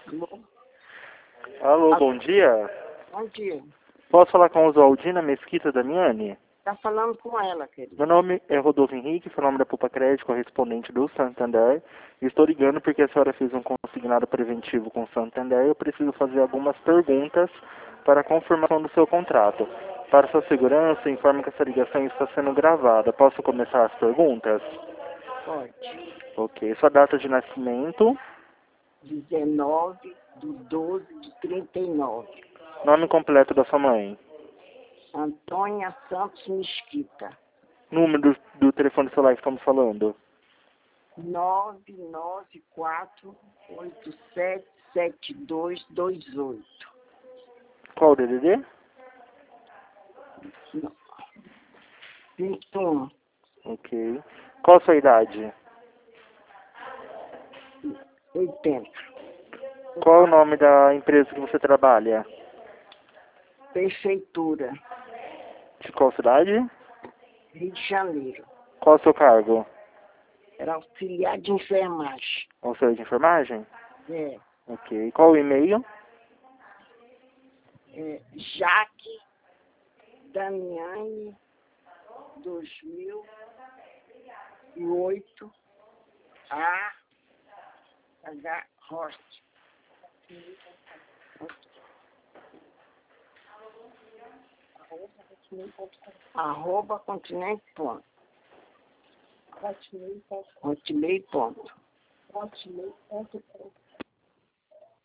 Alô? Alô, bom dia. Bom dia. Posso falar com a Oswaldina Mesquita Damiani? Tá falando com ela, querido. Meu nome é Rodolfo Henrique, sou nome da Poupa Crédito, correspondente do Santander. Estou ligando porque a senhora fez um consignado preventivo com o Santander e eu preciso fazer algumas perguntas para a confirmação do seu contrato. Para sua segurança, informe que essa ligação está sendo gravada. Posso começar as perguntas? Pode. Ok. Sua data de nascimento, 19/12/39. nome completo da sua mãe, Antônia Santos Mesquita. número do telefone celular que estamos falando, 994877228. qual o DDD? Não. 21. Ok. Qual a sua idade? 80. Qual o nome da empresa que você trabalha? Prefeitura. De qual cidade? Rio de Janeiro. Qual o seu cargo? Era auxiliar de enfermagem. Auxiliar de enfermagem? É. Ok. Qual o e-mail? Jaque Damiani 2008 A.H. Horst. @continente.com. Hotmail.com.